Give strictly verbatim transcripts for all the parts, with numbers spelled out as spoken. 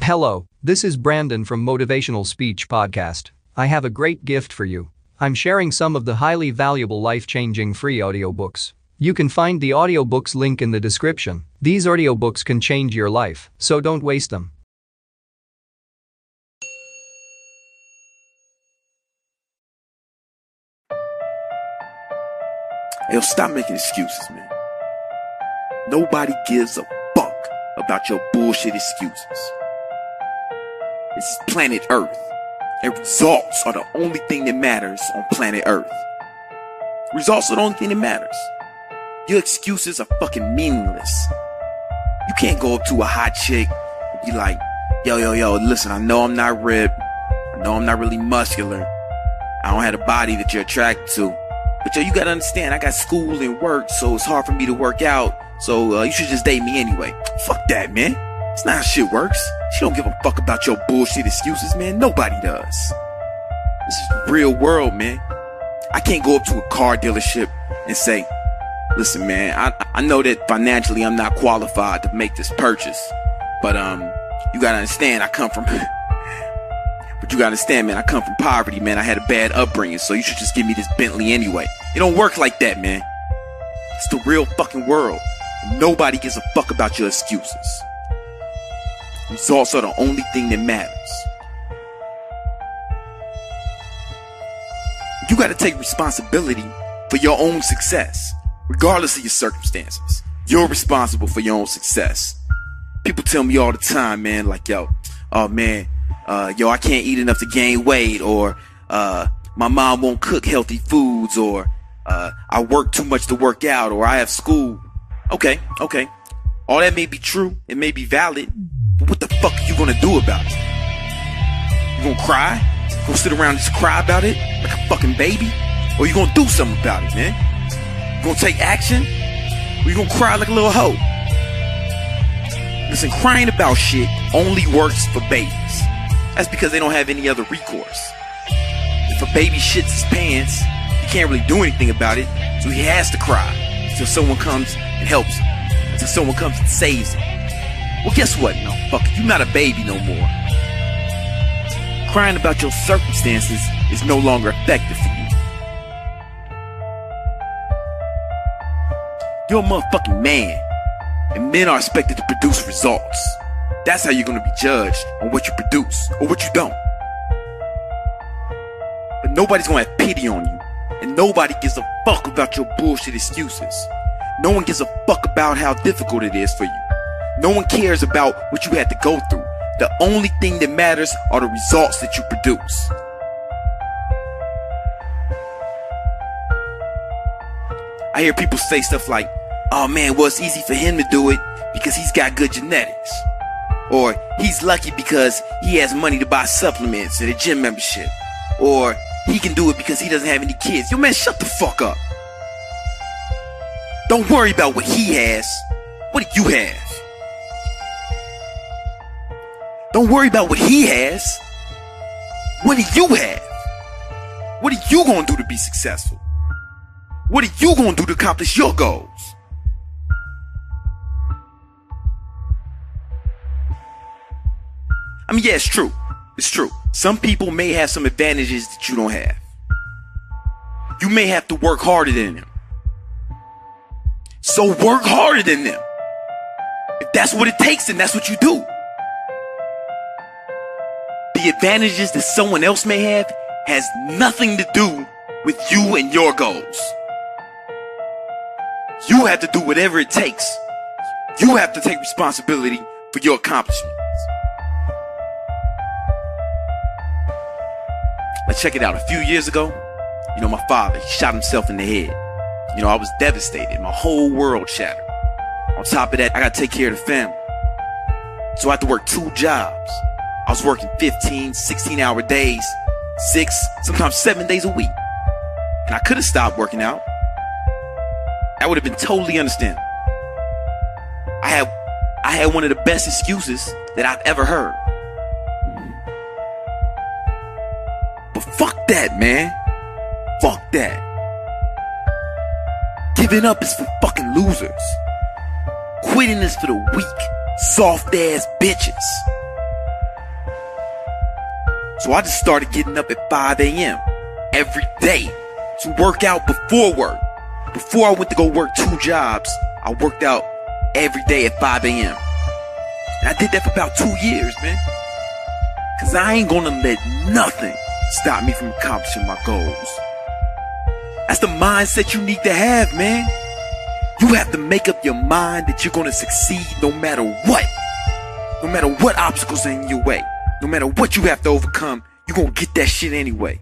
Hello, this is Brandon from Motivational Speech Podcast. I have a great gift for you. I'm sharing some of the highly valuable life-changing free audiobooks. You can find the audiobooks link in the description. These audiobooks can change your life, so don't waste them. Yo, stop making excuses, man. Nobody gives a fuck about your bullshit excuses. This is planet Earth, and results are the only thing that matters on planet Earth. Results are the only thing that matters. Your excuses are fucking meaningless. You can't go up to a hot chick and be like, yo, yo, yo, listen, I know I'm not ripped. I know I'm not really muscular. I don't have the body that you're attracted to. But yo, you gotta understand, I got school and work, so it's hard for me to work out. So uh, you should just date me anyway. Fuck that, man. It's not how shit works. She don't give a fuck about your bullshit excuses, man. Nobody does. This is the real world, man. I can't go up to a car dealership and say, listen, man, I, I know that financially I'm not qualified to make this purchase. But um, you gotta understand, I come from... But you gotta understand, man, I come from poverty, man. I had a bad upbringing, so you should just give me this Bentley anyway. It don't work like that, man. It's the real fucking world. Nobody gives a fuck about your excuses. Results are the only thing that matters. You gotta take responsibility for your own success, regardless of your circumstances. You're responsible for your own success. People tell me all the time, man, like, yo, oh man, uh, yo, I can't eat enough to gain weight, or uh, my mom won't cook healthy foods, or uh, I work too much to work out, or I have school. Okay, okay. All that may be true, it may be valid, but what the fuck are you gonna do about it? You gonna cry? You gonna sit around and just cry about it like a fucking baby? Or you gonna do something about it, man? You gonna take action? Or you gonna cry like a little hoe? Listen, crying about shit only works for babies. That's because they don't have any other recourse. If a baby shits his pants, he can't really do anything about it, so he has to cry until someone comes and helps him, until someone comes and saves him. Well, guess what? No, fuck it, you're not a baby no more. Crying about your circumstances is no longer effective for you. You're a motherfucking man, and men are expected to produce results. That's how you're gonna be judged, on what you produce or what you don't. But nobody's gonna have pity on you, and nobody gives a fuck about your bullshit excuses. No one gives a fuck about how difficult it is for you. No one cares about what you had to go through. The only thing that matters are the results that you produce. I hear people say stuff like, oh man, well, it's easy for him to do it because he's got good genetics. Or he's lucky because he has money to buy supplements and a gym membership. Or he can do it because he doesn't have any kids. Yo man, shut the fuck up. Don't worry about what he has. What do you have? Don't worry about what he has. What do you have? What are you gonna do to be successful? What are you gonna do to accomplish your goals? I mean, yeah, it's true. It's true. Some people may have some advantages that you don't have. You may have to work harder than them. So work harder than them. If that's what it takes, then that's what you do. The advantages that someone else may have has nothing to do with you and your goals. You have to do whatever it takes. You have to take responsibility for your accomplishments. Let's check it out. A few years ago, you know, my father, he shot himself in the head. You know, I was devastated. My whole world shattered. On top of that, I gotta take care of the family. So I had to work two jobs. I was working fifteen, sixteen hour days, six, sometimes seven days a week. And I could have stopped working out. That would have been totally understandable. I had, I had one of the best excuses that I've ever heard. But fuck that, man. Fuck that. Giving up is for fucking losers. Quitting is for the weak, soft ass bitches. So I just started getting up at five a.m. every day to work out before work. Before I went to go work two jobs, I worked out every day at five a.m. And I did that for about two years, man. Cause I ain't gonna let nothing stop me from accomplishing my goals. That's the mindset you need to have, man. You have to make up your mind that you're gonna succeed no matter what. No matter what obstacles are in your way. No matter what you have to overcome, you're gonna get that shit anyway.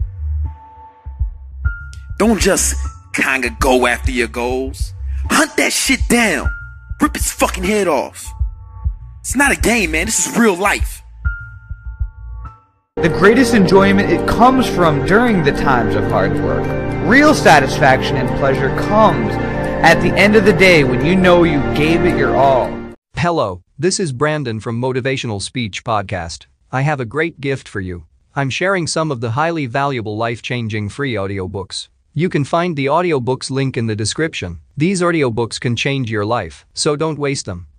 Don't just kinda go after your goals. Hunt that shit down. Rip its fucking head off. It's not a game, man. This is real life. The greatest enjoyment, it comes from during the times of hard work. Real satisfaction and pleasure comes at the end of the day when you know you gave it your all. Hello, this is Brandon from Motivational Speech Podcast. I have a great gift for you. I'm sharing some of the highly valuable life-changing free audiobooks. You can find the audiobooks link in the description. These audiobooks can change your life, so don't waste them.